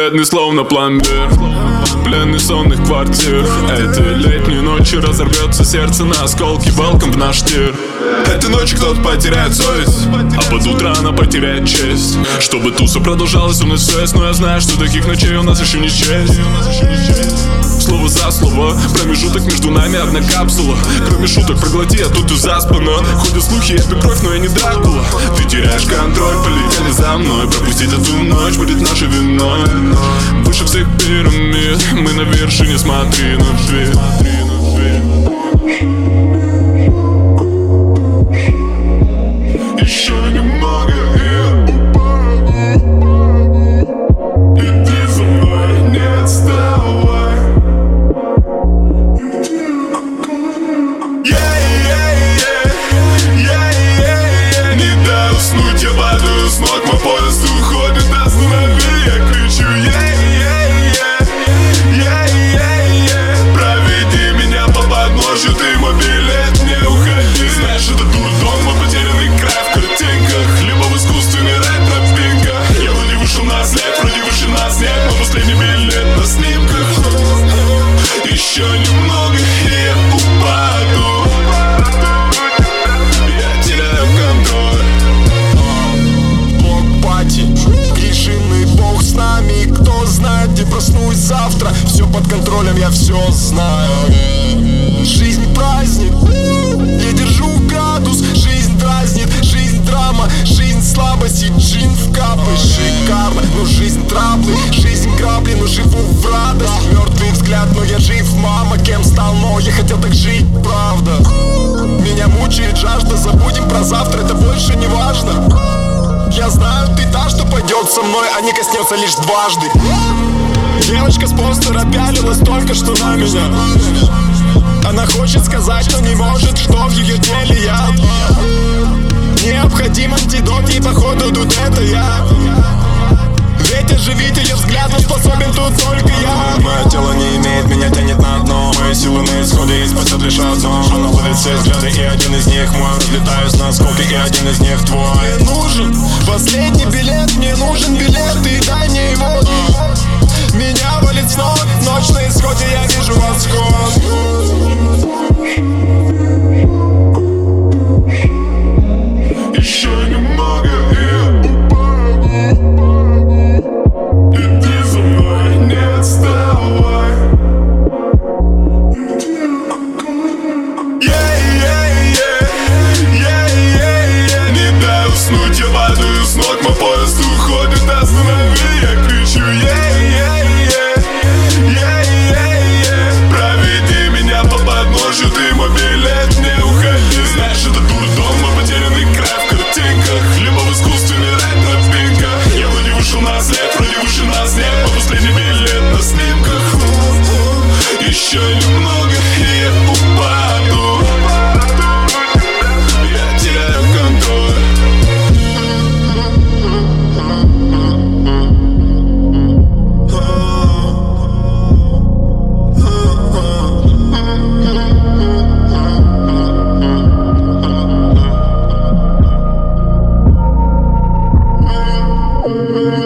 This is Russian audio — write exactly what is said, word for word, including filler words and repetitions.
бледный, словно пломбир, пленный сонных квартир. Этой летней ночью разорвется сердце на осколки. Welcome в наш тир. Этой ночью кто-то потеряет совесть, а под утро она потеряет честь. Чтобы туса продолжалась, у нас все есть, но я знаю, что таких ночей у нас еще не честь. Слово за слово, промежуток между нами одна капсула. Кроме шуток проглоти, а тут и заспано. Ходят слухи, я пью кровь, но я не Дракула. Ты теряешь контроль, полетели за мной. Пропустить эту ночь будет нашей виной. Выше всех пирамид, мы на вершине, смотри на дверь. Еще немного и иди за мной, не отставай. Не дай уснуть, я падаю с ног, мой поезд уходит, останови, я кричу, проведи меня по подножью, ты мой билет, не уходи. Знаешь, это дурдом, мой потерянный край в картинках, либо в искусственный рай тропинка. Я вроде вышел на след, вроде выше нас нет, но последний билет на снимках. Еще немного и я упаду. Я теряю контроль. Блок-пати, режимный бог с нами. Кто знает, где проснусь завтра. Все под контролем, я все знаю. Жизнь праздник, я держу градус. Жизнь дразнит, жизнь драма. Жизнь слабости, джин в капы. Шикарно, но жизнь траблы. Жизнь грабли, но живу в радость. Мертвый взгляд, но я жив. Мама, кем стал, но я хотел так жить, правда. Меня мучает жажда, забудем про завтра, это больше не важно. Я знаю, ты та, что пойдет со мной, а не коснется лишь дважды. Девочка с постера пялилась только что на меня. Она хочет сказать, но не может, что в ее теле яд. Необходим антидот, и походу тут это я. Ведь оживить ее взгляд, но способен тут только я. Мое тело не имеет, меня тянет на дно. Мои силы на исходе, и спасет лишь одно. Она ловит все взгляды, и один из них мой. Разлетаюсь на осколки, и один из них твой. Мне нужен последний билет, мне нужен билет, и дай мне его. Меня валит с ног, ночь на исходе, я вижу восход. Еще немного и иди за мной, не отставай. Не дай уснуть, я падаю с ног, мой поезд уходит, останови, я кричу, проведи меня по подножью, ты мой билет, не уходи. Знаешь, это дурдом, мой потерянный край в картинках, либо в искусственный рай тропинка. Я вроде вышел на след, вроде выше нас нет, но последний билет на снимках. Еще немного и я упаду. Я теряю контроль. Mm-hmm.